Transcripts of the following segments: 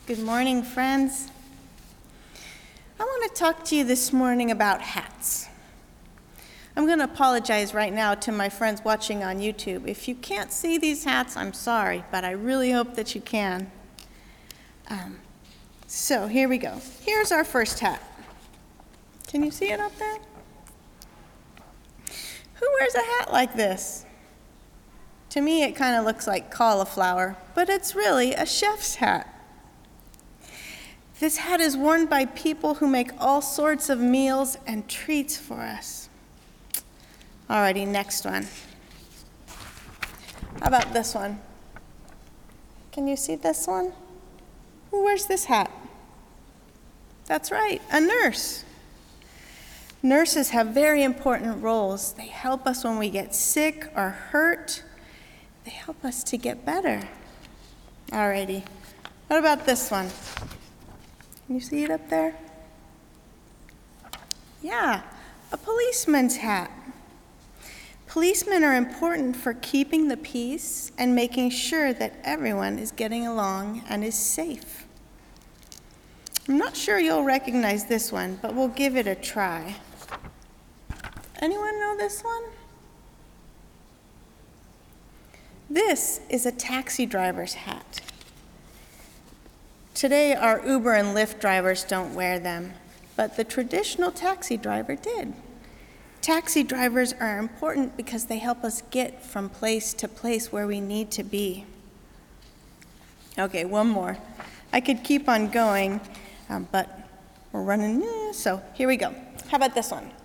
Good morning, friends. I want to talk to you this morning about hats. I'm going to apologize right now to my friends watching on YouTube. If you can't see these hats, I'm sorry, but I really hope that you can. So here we go. Here's our first hat. Can you see it up there? Who wears a hat like this? To me, it kind of looks like cauliflower, but it's really a chef's hat. This hat is worn by people who make all sorts of meals and treats for us. Alrighty, next one. How about this one? Can you see this one? Who wears this hat? That's right, a nurse. Nurses have very important roles. They help us when we get sick or hurt. They help us to get better. Alrighty, what about this one? Can you see it up there? Yeah, a policeman's hat. Policemen are important for keeping the peace and making sure that everyone is getting along and is safe. I'm not sure you'll recognize this one, but we'll give it a try. Anyone know this one? This is a taxi driver's hat. Today, our Uber and Lyft drivers don't wear them, but the traditional taxi driver did. Taxi drivers are important because they help us get from place to place where we need to be. Okay, one more. I could keep on going, but we're running, so here we go. How about this one?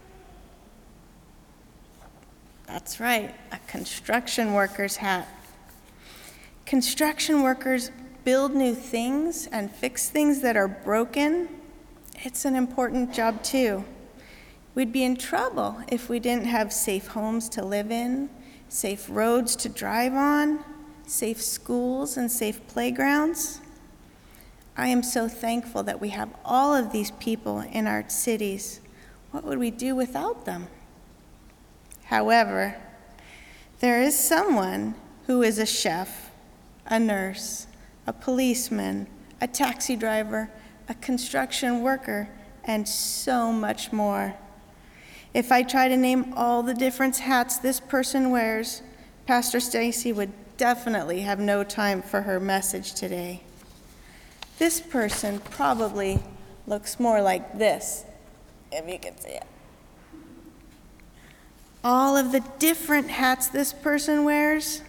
That's right, a construction worker's hat. Construction workers build new things and fix things that are broken. It's an important job too. We'd be in trouble if we didn't have safe homes to live in, safe roads to drive on, safe schools and safe playgrounds. I am so thankful that we have all of these people in our cities. What would we do without them? However, there is someone who is a chef, a nurse, a policeman, a taxi driver, a construction worker, and so much more. If I try to name all the different hats this person wears, Pastor Stacy would definitely have no time for her message today. This person probably looks more like this, if you can see it. All of the different hats this person wears.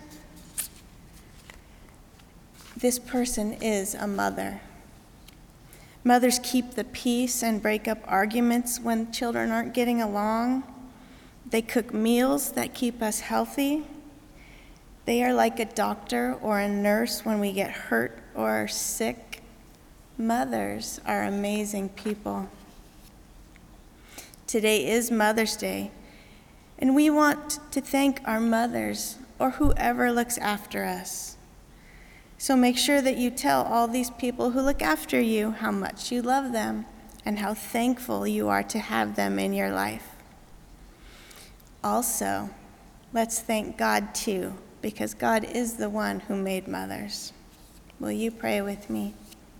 This person is a mother. Mothers keep the peace and break up arguments when children aren't getting along. They cook meals that keep us healthy. They are like a doctor or a nurse when we get hurt or are sick. Mothers are amazing people. Today is Mother's Day, and we want to thank our mothers or whoever looks after us. So make sure that you tell all these people who look after you how much you love them and how thankful you are to have them in your life. Also, let's thank God too, because God is the one who made mothers. Will you pray with me?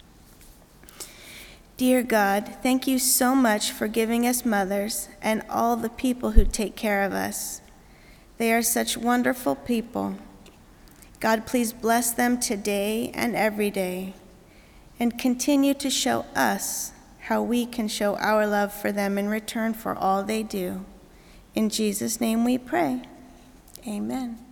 Dear God, thank you so much for giving us mothers and all the people who take care of us. They are such wonderful people. God, please bless them today and every day, and continue to show us how we can show our love for them in return for all they do. In Jesus' name we pray. Amen.